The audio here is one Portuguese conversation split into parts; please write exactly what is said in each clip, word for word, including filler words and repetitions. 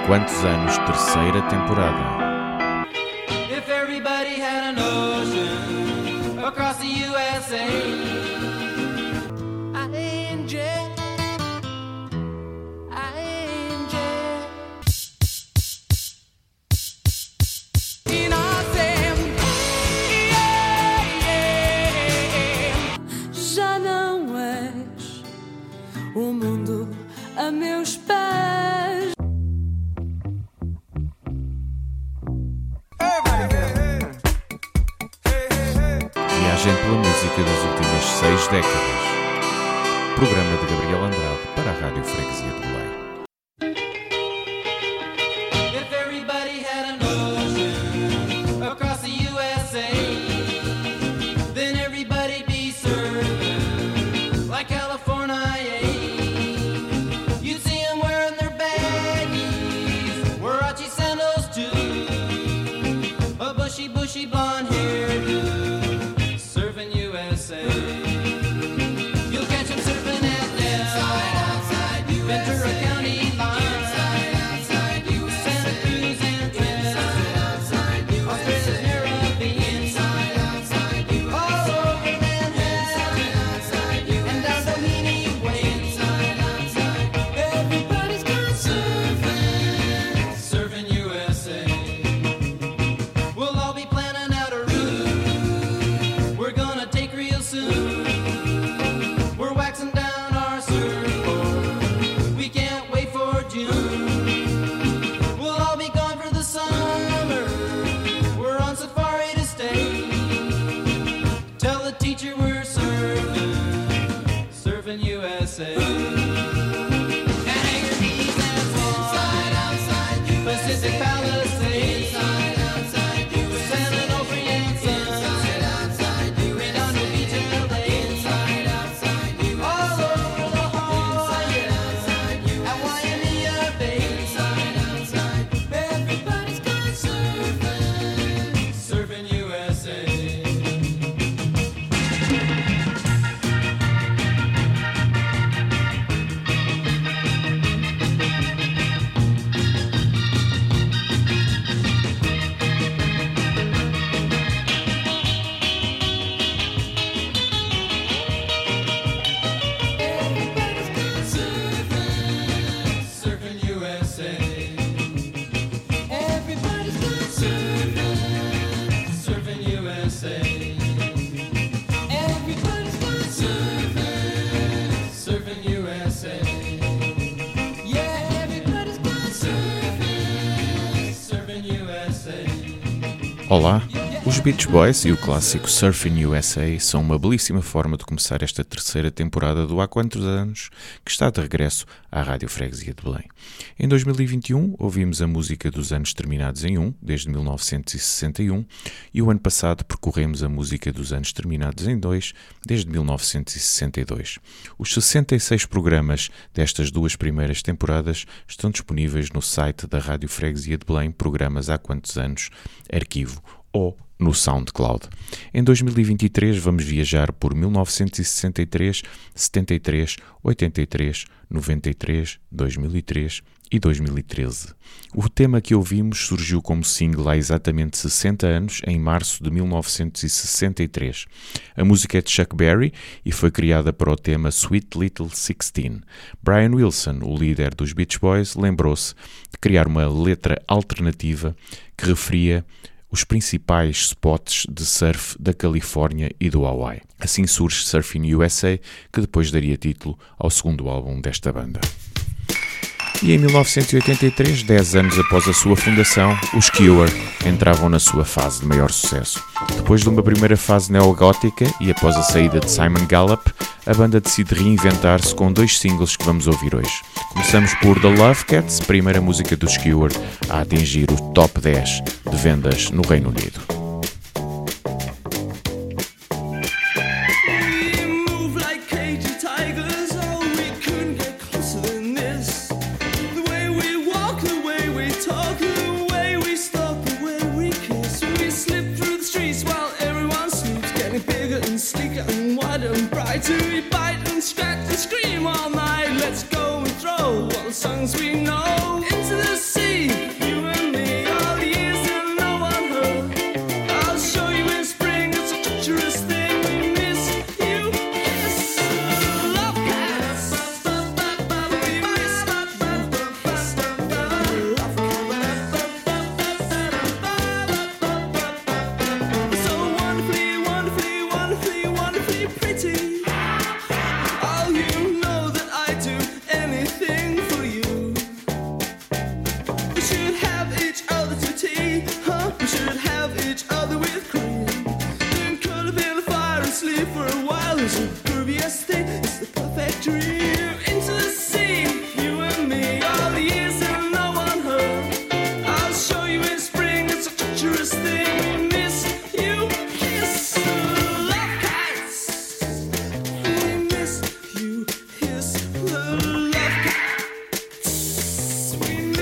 Quantos anos, terceira temporada. If everybody had an ocean across the U S A, I ain't jet, I ain't jet. E nós já não és o mundo a meus pés. Viagem pela música das últimas seis décadas. Programa de Gabriel Andrade para a Rádio Freguesia de Belém. If everybody had an ocean across the U S A, then everybody'd be serving like California. You'd see them wearing their baggies, Warachi sandals too, a bushy, bushy blonde hairdo, serving U S A. You'll catch them surfing at Del, Ventura County line, Santa Cruz and Trent, Australia's Caribbean, all over Manhattan, and down Doheny Way. Everybody's gone surfing, surfing U S A. We'll all be planning out a route we're gonna take real soon. We're waxing down our surfboard, we can't wait for June. We'll all be gone for the summer, we're on safari to stay. Tell the teacher we're surfing, surfing U S A. And Anchor Keys and Swan, Pacific Palisades, San Onofre and Sun, Redondo Beach and L A, all over La Jolla, at Waimea Bay. Everybody's gone surfing, surfing U S A. Everybody's gone surfing, surfing U S A. Everybody's gone surfing, surfing U S A. Everybody's gone surfing, surfing U S A. Yeah, everybody's gone surfing, surfing U S A. Olá, os Beach Boys e o clássico Surfing U S A são uma belíssima forma de começar esta terceira temporada do Há Quantos Anos, que está de regresso à Rádio Freguesia de Belém. Em dois mil e vinte e um ouvimos a música dos anos terminados em um, desde mil novecentos e sessenta e um, e o ano passado percorremos a música dos anos terminados em dois, desde mil novecentos e sessenta e dois. Os sessenta e seis programas destas duas primeiras temporadas estão disponíveis no site da Rádio Freguesia de Belém, Programas Há Quantos Anos, Arquivo, ou no SoundCloud. Em dois mil e vinte e três vamos viajar por mil novecentos e sessenta e três, setenta e três, oitenta e três, noventa e três, dois mil e três e dois mil e treze. O tema que ouvimos surgiu como single há exatamente sessenta anos, em março de mil novecentos e sessenta e três. A música é de Chuck Berry e foi criada para o tema Sweet Little Sixteen. Brian Wilson, o líder dos Beach Boys, lembrou-se de criar uma letra alternativa que referia os principais spots de surf da Califórnia e do Hawaii. Assim surge Surfing U S A, que depois daria título ao segundo álbum desta banda. E em mil novecentos e oitenta e três, dez anos após a sua fundação, os Cure entravam na sua fase de maior sucesso. Depois de uma primeira fase neogótica e após a saída de Simon Gallup, a banda decide reinventar-se com dois singles que vamos ouvir hoje. Começamos por The Love Cats, primeira música dos Cure a atingir o top dez de vendas no Reino Unido. To bite and scratch and scream all night. Let's go and throw all the songs we know into the sea.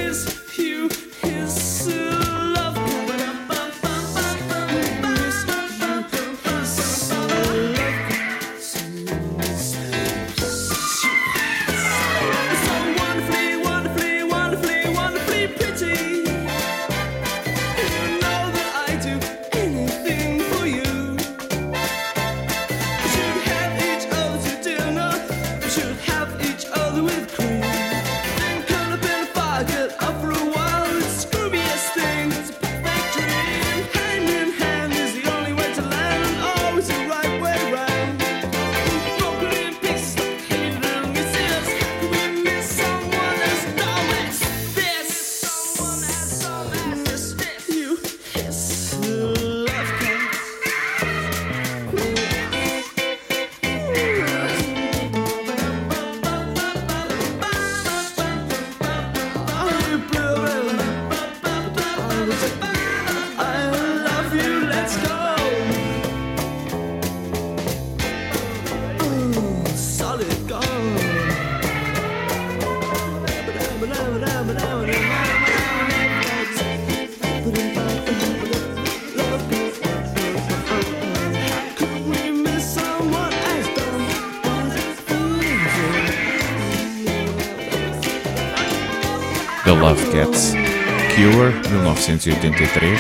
The Love Cats, Cure, mil novecentos e oitenta e três.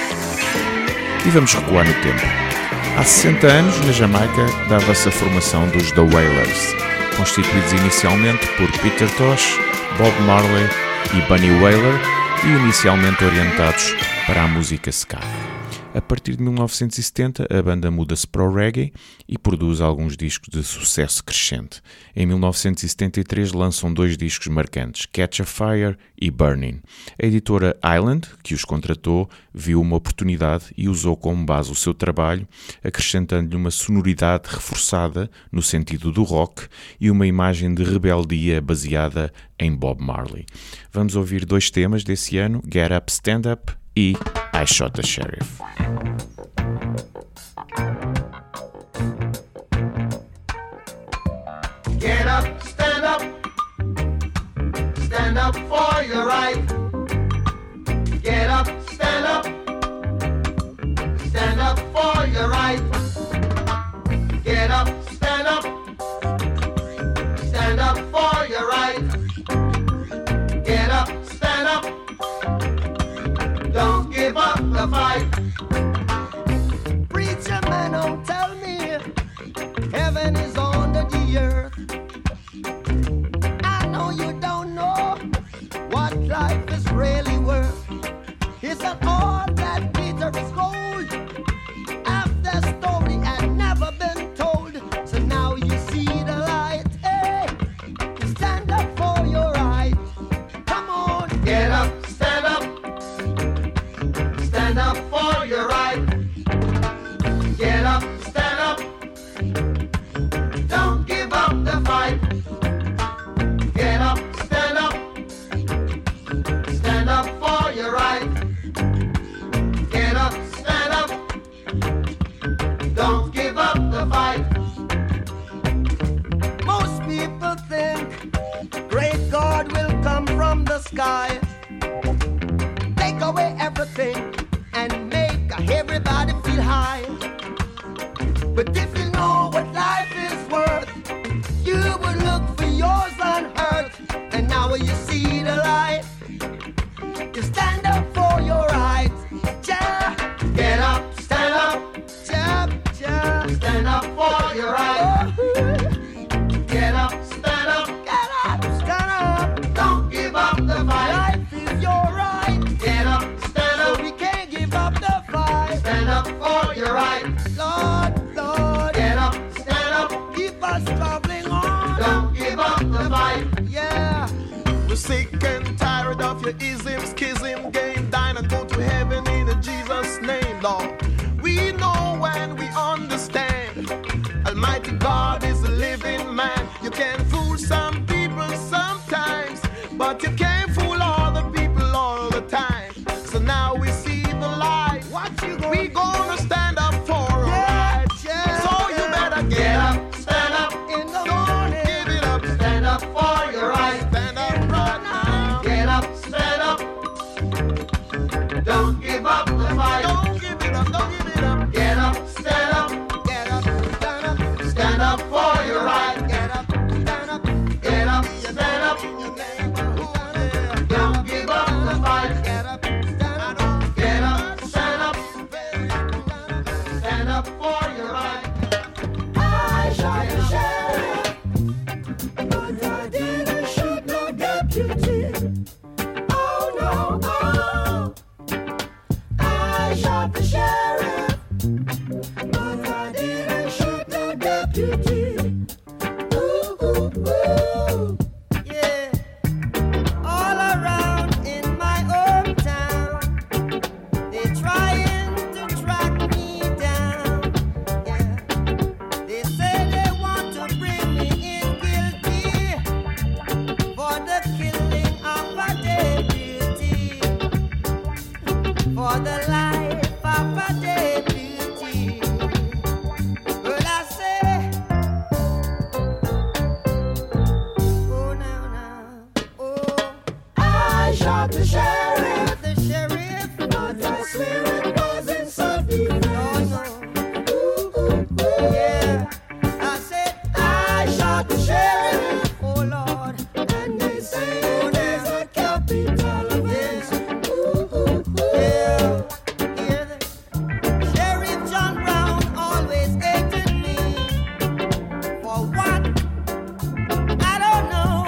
E vamos recuar no tempo. Há sessenta anos, na Jamaica, dava-se a formação dos The Wailers, constituídos inicialmente por Peter Tosh, Bob Marley e Bunny Wailer, e inicialmente orientados para a música ska. A partir de mil novecentos e setenta, a banda muda-se para o reggae e produz alguns discos de sucesso crescente. Em mil novecentos e setenta e três lançam dois discos marcantes, Catch a Fire e Burning. A editora Island, que os contratou, viu uma oportunidade e usou como base o seu trabalho, acrescentando-lhe uma sonoridade reforçada no sentido do rock e uma imagem de rebeldia baseada em Bob Marley. Vamos ouvir dois temas desse ano, Get Up, Stand Up e I Shot the Sheriff. Get up, stand up, stand up for your right. Get up, stand up, stand up for your right. Get up, stand up, stand up for your right. Get up, stand up, don't give up the fight. Preacher man, don't tell me heaven is under the earth. I know you don't know what life is really worth. It's not all that glitter is gold. Half the story had never been told. So now you see the light. Hey, stand up for your right. Come on, get up, stand up, stand up for your right. Get up, stand up, don't give up the fight. Get up, stand up, stand up for your right. Get up, stand up, don't give up the fight. Most people think great God will come from the sky, take away everything and make everybody feel high. But if you know what life is worth, you would look for yours on earth. And now you see the light, you stand up for your rights. Ja, get up, stand up, ja, ja, stand up for your rights. Get up, stand up, get up, stand up, don't give up the fight. Life is your right. Get up, stand up, so we can't give up the fight. Stand up for your right. Lord, Lord, get up, stand up, keep us traveling on. Don't give up the fight. Yeah. We're sick and tired of your ism, schism, game, dine and go to heaven in Jesus' name, Lord. We know and we understand Almighty God is a living man. You can fool some people sometimes, but you can't fool all the people all the time. So now we see the light. What you gonna we gonna stand up for our rights. yeah, So you better get, Get up, up, stand up, in the morning. Give it up, stand up for your right. stand up right now. Get up, stand shot the sheriff, the sheriff, but I swear it wasn't self-defense. Oh no. Ooh, ooh, ooh. Yeah, I said I shot the sheriff. Oh Lord, and they say oh, there's a capital offense. Ooh, ooh, ooh. Yeah, hear the Sheriff John Brown always hated me for what? I don't know.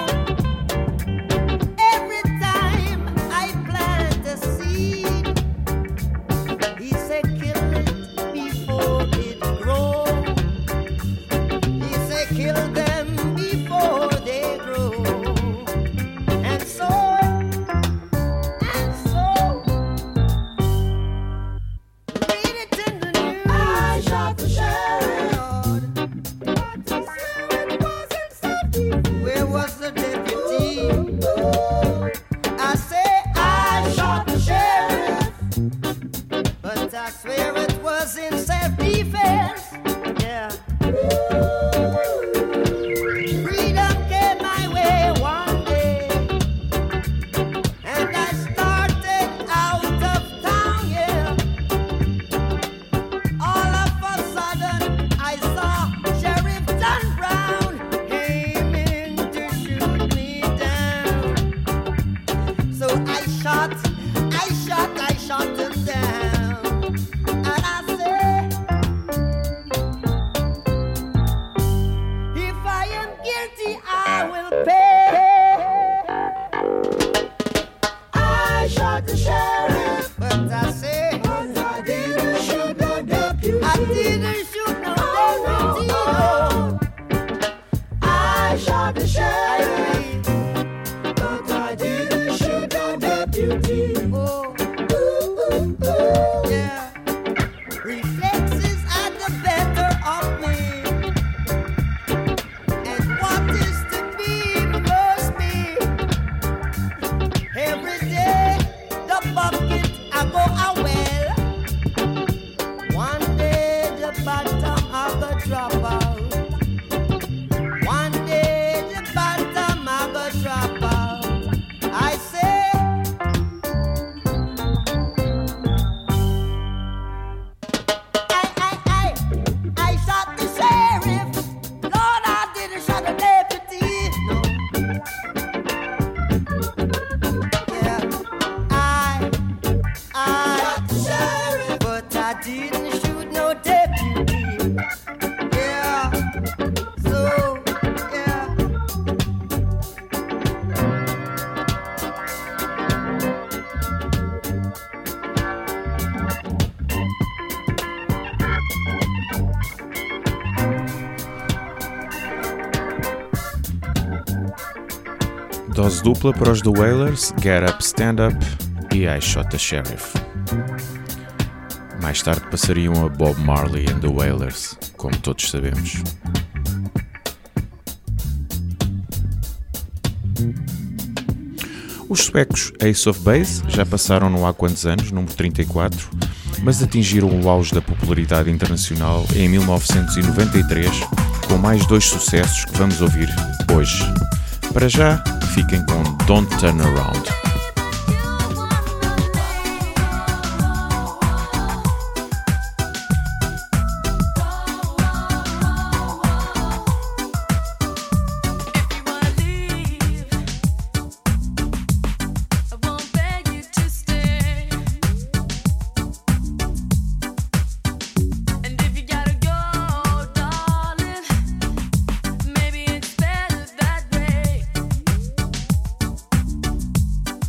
Every time I plant a seed, he said kill it before it grows. He said kill them before they grow. And so, and so, read it in the news. I shot the sheriff, Lord, but I swear it wasn't self-defense. Where was the deputy? I say I shot the sheriff, but I swear it was in self-defense. Yeah. Freedom came my way one day, and I started out of town, yeah. All of a sudden, I saw Sheriff John Brown aiming to shoot me down. So I shot, I shot, I shot him down. And I said, if I am guilty, I will pay. I shot the sheriff, but I say, but I didn't shoot the deputy. I didn't shoot no deputy. No. I shot the sheriff, but I didn't shoot the deputy. Oh, ooh, ooh, ooh. Yeah. Reflexes are the better of me. And what is to be must be. Every day the bucket I go a well. One day the bottom I go drop out. One day the bottom I go drop out. I say I, I, I, I shot the sheriff. Lord, I didn't shot the deputy. No. Yeah, I, I shot the sheriff, but I didn't shoot no deputy. Yeah, so, yeah. Dose dupla para os The Wailers, Get Up, Stand Up e I Shot the Sheriff. Mais tarde passariam a Bob Marley and The Wailers, como todos sabemos. Os suecos Ace of Base já passaram no há quantos anos, número trinta e quatro, mas atingiram o auge da popularidade internacional em mil novecentos e noventa e três, com mais dois sucessos que vamos ouvir hoje. Para já, fiquem com Don't Turn Around. Maybe it's better that way.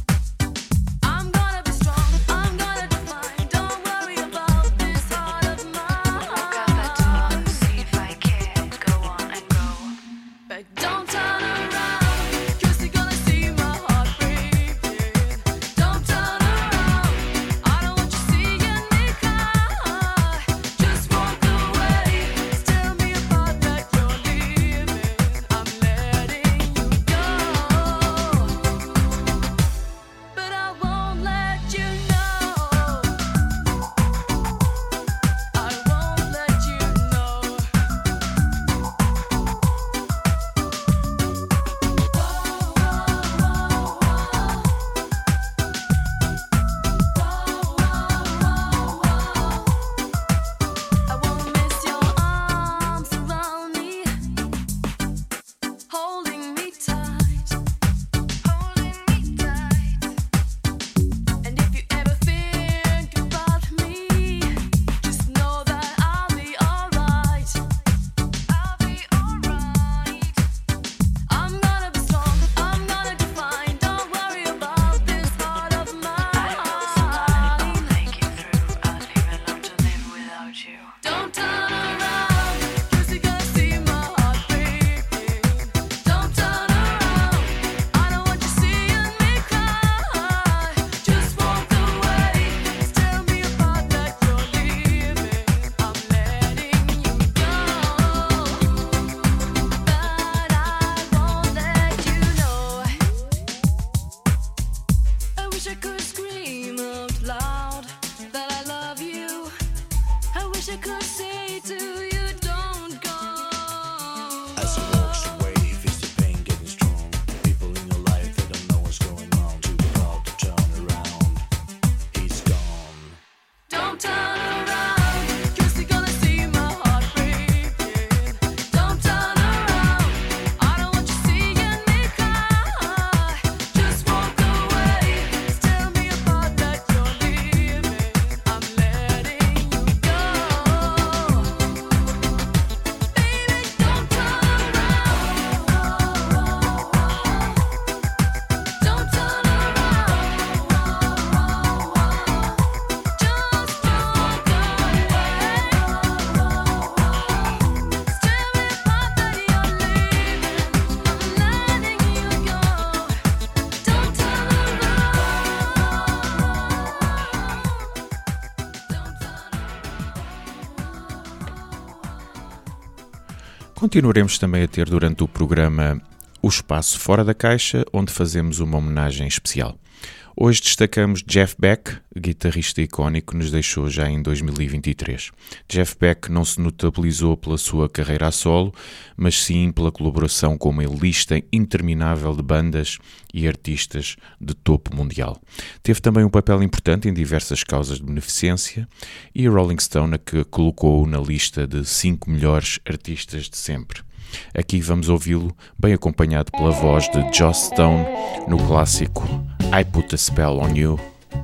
Continuaremos também a ter durante o programa o Espaço Fora da Caixa, onde fazemos uma homenagem especial. Hoje destacamos Jeff Beck, guitarrista icónico que nos deixou já em dois mil e vinte e três. Jeff Beck não se notabilizou pela sua carreira a solo, mas sim pela colaboração com uma lista interminável de bandas e artistas de topo mundial. Teve também um papel importante em diversas causas de beneficência e a Rolling Stone a que colocou na lista de cinco melhores artistas de sempre. Aqui vamos ouvi-lo bem acompanhado pela voz de Joss Stone no clássico I Put a Spell on You.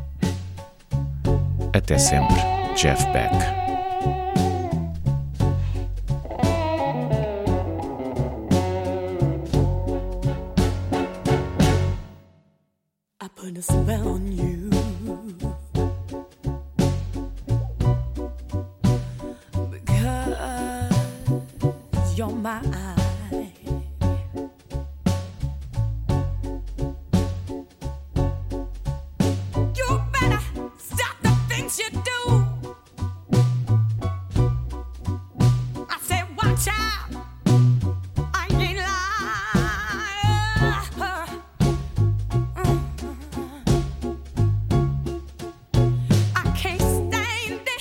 Até sempre, Jeff Beck. I put a spell on you because you're mine. You better stop the things you do. I said, watch out. I ain't lying. I can't stand it,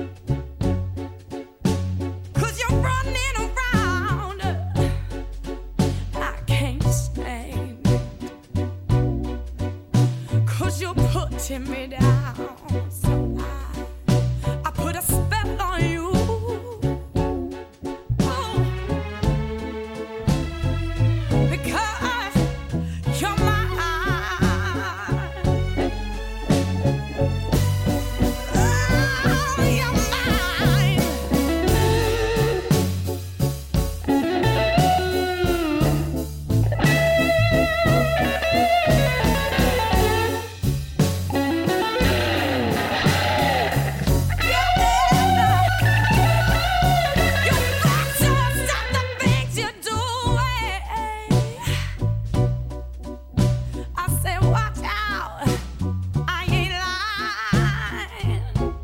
'cause you're running around. I can't stand it, 'cause you're putting me down. So I, I put a spell on you. Oh, because you're mine. Oh, you're mine. You got to stop the things you're doing. I said, watch out. I ain't lying.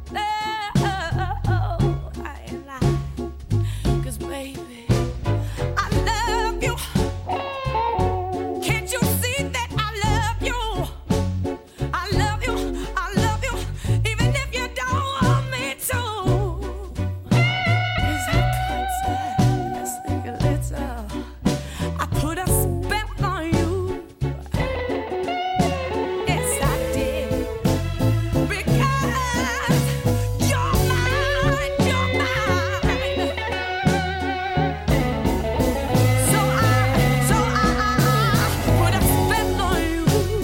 No, I ain't lying. 'Cause baby, I love you. Can't you see that I love you? I love you, I love you, even if you don't want me to. 'Cause I put just think a little. I put a spell on you. Yes, I did. Because you're mine, you're mine. So I, so I, I put a spell on you.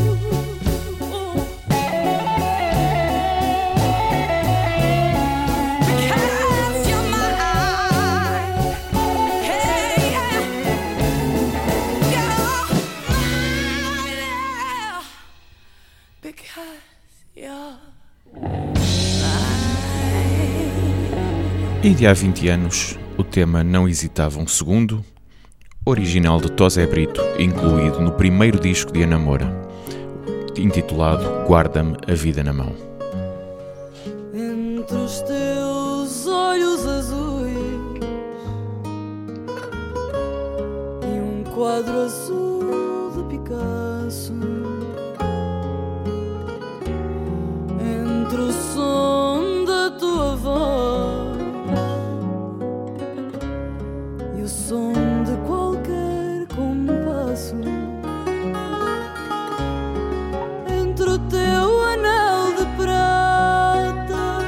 Because you're mine. Hey, yeah. You're mine. Because you're E de há vinte anos, o tema Não Hesitava um Segundo, original de Tosé Brito, incluído no primeiro disco de Ana Moura, intitulado Guarda-me a Vida na Mão. entre os teus olhos azuis e um quadro azul de Picasso, entre o som da tua voz e o som de qualquer compasso, entre o teu anel de prata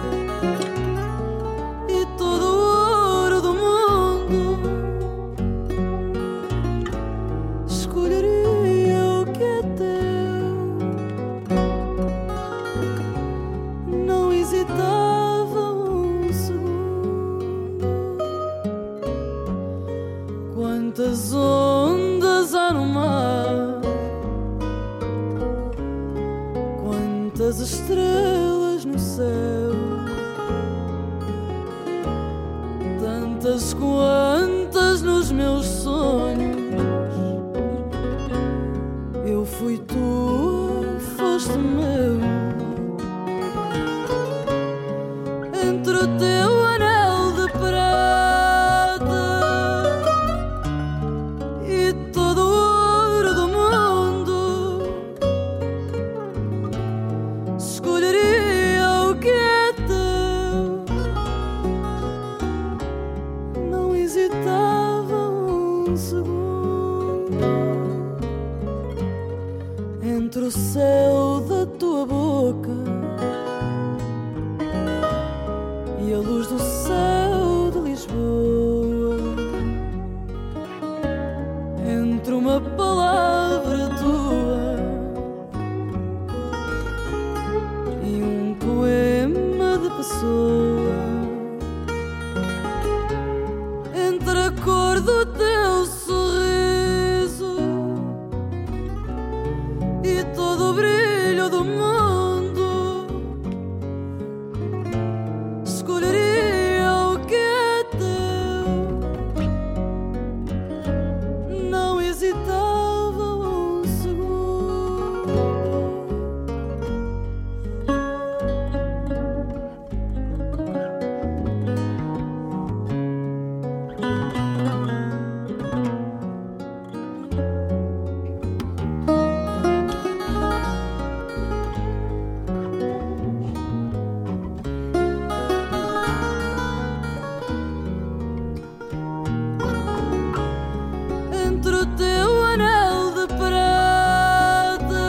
e todo o ouro do mundo, escolheria o que é teu. Não hesitava um segundo. Quantas ondas há no mar, quantas estrelas no céu, tantas quantas nos meus sonhos. Eu fui tu, foste meu. Entre o teu anel de prata da tua boca e a luz do céu de Lisboa. Entre uma palavra tua e um poema de pessoa, entre a cor do teu sorriso e todo o brilho do mundo, escolheria o que é teu. Não hesitava um segundo. Entre o teu anel de prata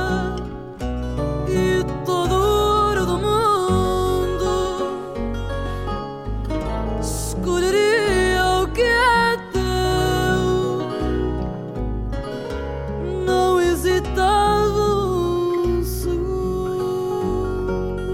e todo o ouro do mundo, escolheria o que é teu. Não hesitava um segundo.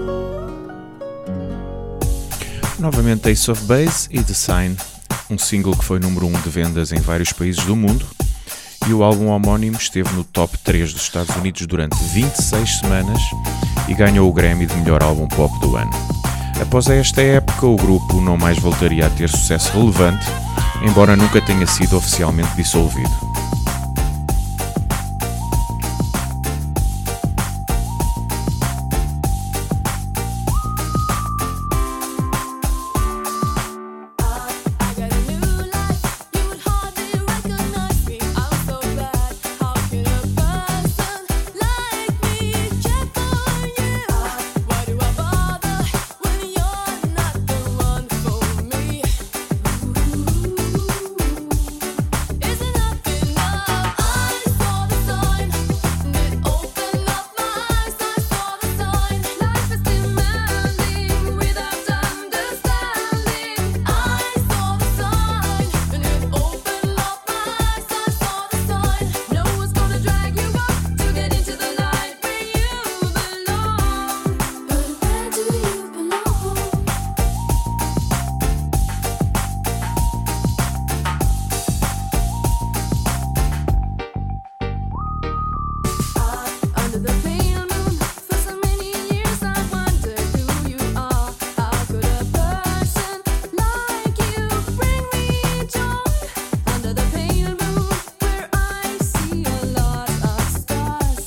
Novamente Ace of Base e The Sign, um single que foi número um de vendas em vários países do mundo, e o álbum homónimo esteve no top três dos Estados Unidos durante vinte e seis semanas e ganhou o Grammy de melhor álbum pop do ano. Após esta época, o grupo não mais voltaria a ter sucesso relevante, embora nunca tenha sido oficialmente dissolvido. I got a new life, you would hardly recognize me. I'm so glad. How can a person like me check on you? Why do I bother when you're not the one for me? Is enough enough? I saw the sign, and it opened up my eyes. I saw the sign. Life is demanding without understanding. I saw the sign, and it opened up my eyes. I saw the sign. No one's gonna drag you up to get into the light where you belong. But where do you belong? Under the pale moon, for so many years I wondered who you are. How could a person like you bring me joy? Under the pale moon, where I see a lot of stars.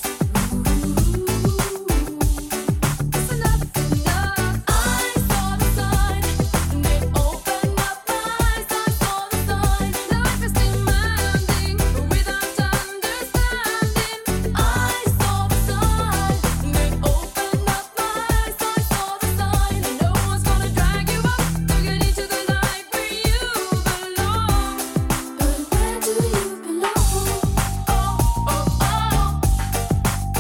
It's enough enough. I saw the sign, and it opened up my eyes. I saw the sign. Life is demanding without understanding. I saw the sign, and it opened up my eyes. I saw the sign. No one's gonna drag you up to get into the light where you belong. But where do you belong? Oh, oh, oh.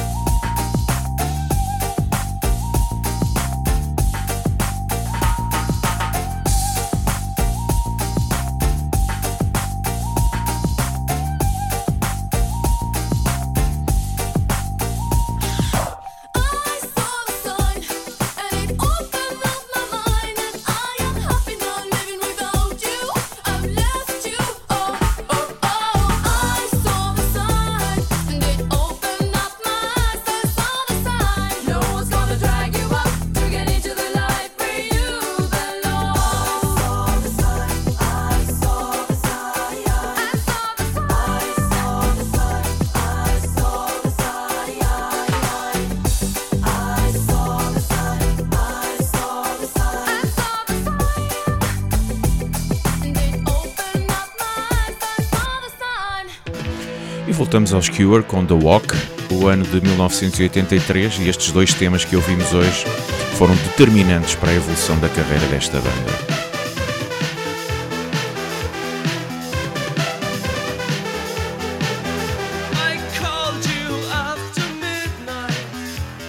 I saw the sign, and it opened up my mind, and I am happy now living without you. I've left you. Oh, oh, oh. I saw the sign, and it opened up my eyes. I saw the sign. No one's gonna drag you up to get into the light where you belong. I saw the sign. I saw the sign. I saw the sign. I saw the sign. I saw the sign. I saw the sign, I saw the sign, I saw the sign, and it opened up my eyes. I saw the sign. E voltamos aos Cure com The Walk, o ano de mil novecentos e oitenta e três, e estes dois temas que ouvimos hoje foram determinantes para a evolução da carreira desta banda. I called you after midnight.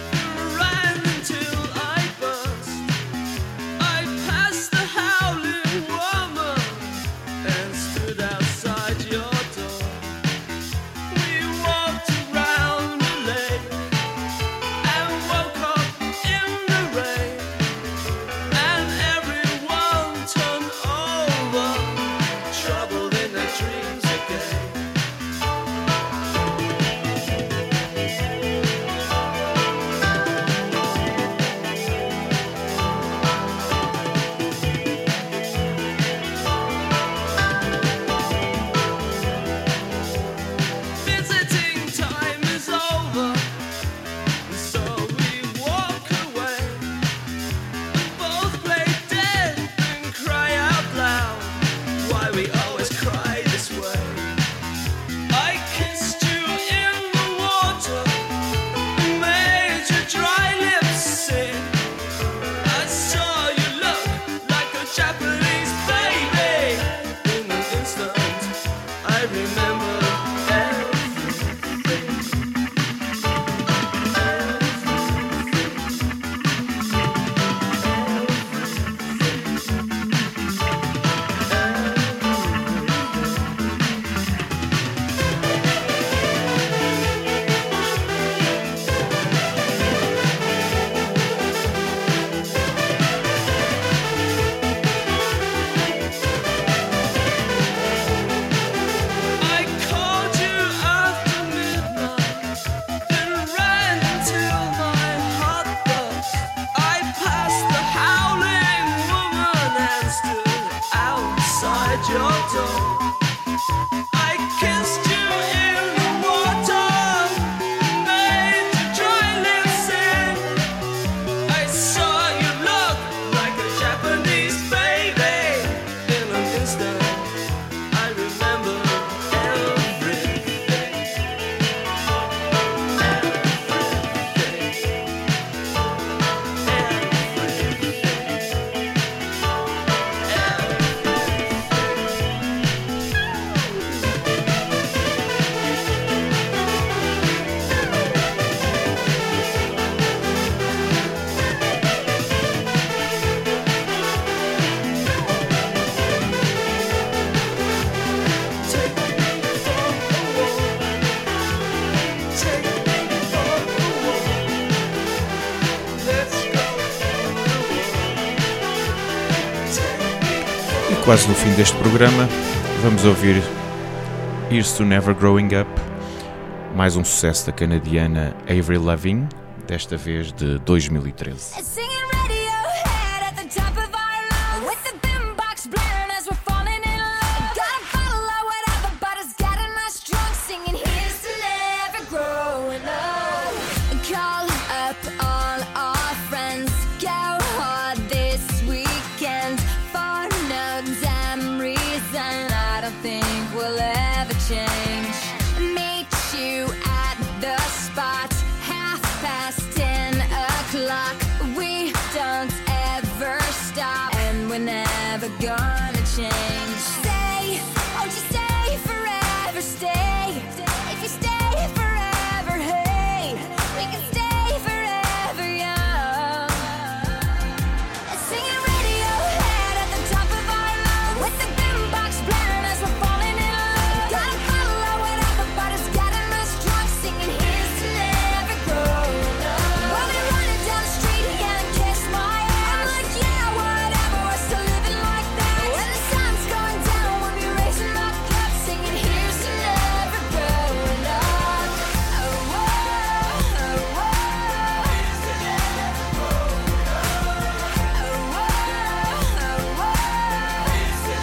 Quase no fim deste programa, vamos ouvir Here's to Never Growing Up, mais um sucesso da canadiana Avril Lavigne, desta vez de dois mil e treze. Singing Radiohead at the top of our lungs, with the boombox blaring as we're falling in love. Got a bottle or whatever, but it's getting us drunk. Singing here's to never growing up. Call up all our friends, go hard this weekend. For no damn reason, I don't think we'll ever change. Meet you at the spot, half past ten o'clock. We don't ever stop, and we're never gonna change. Stay, won't you stay forever? Stay, if you stay forever, hey, we can stay forever young. Singing Radiohead at the top of our lungs, with the boombox blaring as we're falling in love. Got a bottle or whatever, but it's getting us drunk. Singing here's to never growing up. We'll be running down the street again and kiss my ass. I'm like, yeah, whatever, we're still living like that. When the sun's going down, we'll be raising our cups, singing here's to never growing up. Oh, whoa, oh, whoa. Here's to never growing up. Oh, whoa, oh, whoa. Here's to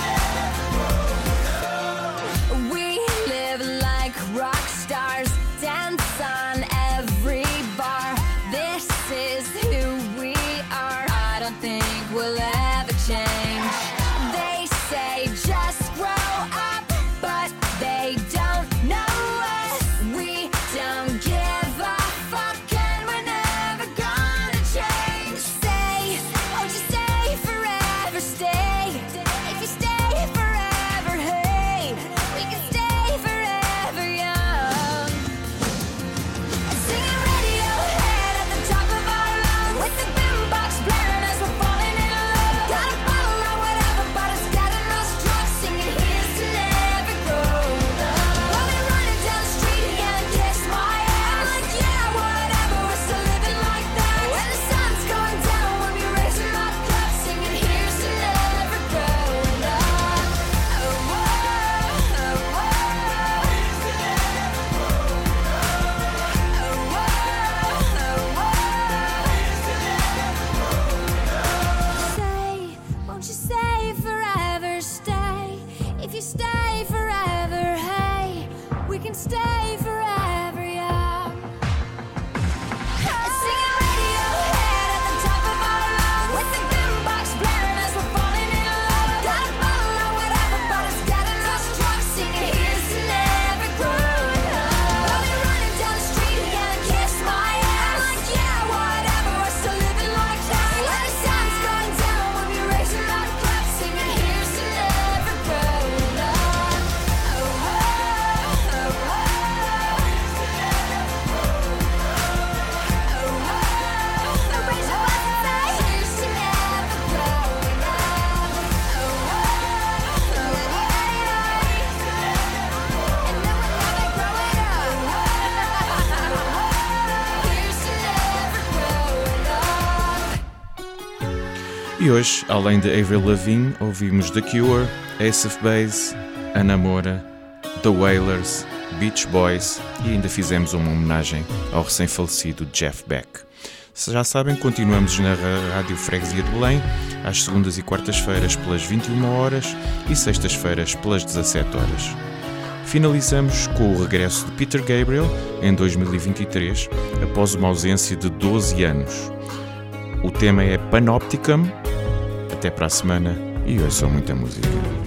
never growing up. We live like rock stars, dance on every bar. This is who we are. I don't think we'll ever change. They say just grow up, but they don't know us. We don't give a fuck, and we're never gonna change. Stay, won't you stay forever? Stay, if you stay forever, hey, we can stay forever young. Singing Radiohead at the top of our lungs, with the boombox blaring as we're falling in love. Got a bottle or whatever, but it's getting us drunk. Singing here's to never growing up. We'll be running down the street again and kiss my ass. I'm like, yeah, whatever, we're still living like that. When the sun's going down, we'll be raising our cups, singing here's to never growing up. Oh, whoa, oh, whoa. Here's to never growing up. Oh, whoa, oh, whoa. Here's to never growing up. Say, won't you stay forever? Stay, if you stay forever, hey, we can stay forever young. Singing Radiohead at the top of our lungs, with the boombox blaring as we're falling in love. Got a bottle or whatever, but it's getting us drunk. Singing here's to never growing up. We'll be running down the street again and kiss my ass. I'm like, yeah, whatever, we're still living like that. When the sun's going down, we'll be raising our cups, singing here's to never growing up. Oh, whoa, oh, whoa. Here's to never growing up. Oh, whoa, oh, raise your glass and say, here's to never growing up. Oh, whoa, oh, la-di-da-di-da. And then we're never growing up. Here's to never growing up. E hoje, além de Avril Lavigne, ouvimos The Cure, Ace of Base, A Namora, The Wailers, Beach Boys e ainda fizemos uma homenagem ao recém-falecido Jeff Beck. Se já sabem, continuamos na Rádio Freguesia de Belém, às segundas e quartas-feiras pelas vinte e uma horas e sextas-feiras pelas dezassete horas. Finalizamos com o regresso de Peter Gabriel em dois mil e vinte e três, após uma ausência de doze anos. O tema é Panopticon. Até para a semana e ouçam muita música.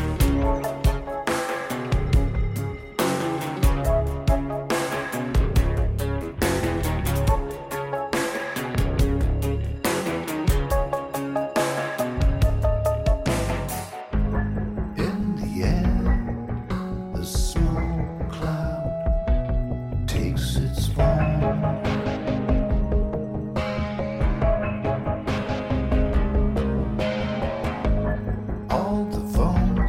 In the air, the smoke cloud takes its form. All the phone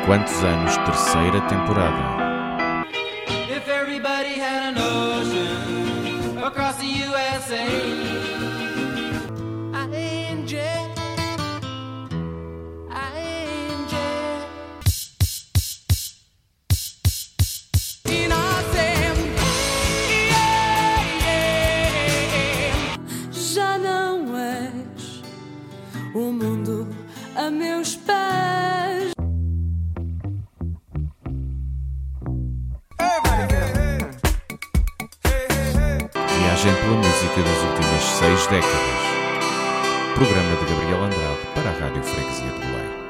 quantos anos, terceira temporada. If everybody had an ocean across the U S A, I ain't jet, I ain't jet. E nós Já não és o mundo a meus pés. Viagem pela música das últimas seis décadas. Programa de Gabriel Andrade para a Rádio Freguesia de Belém.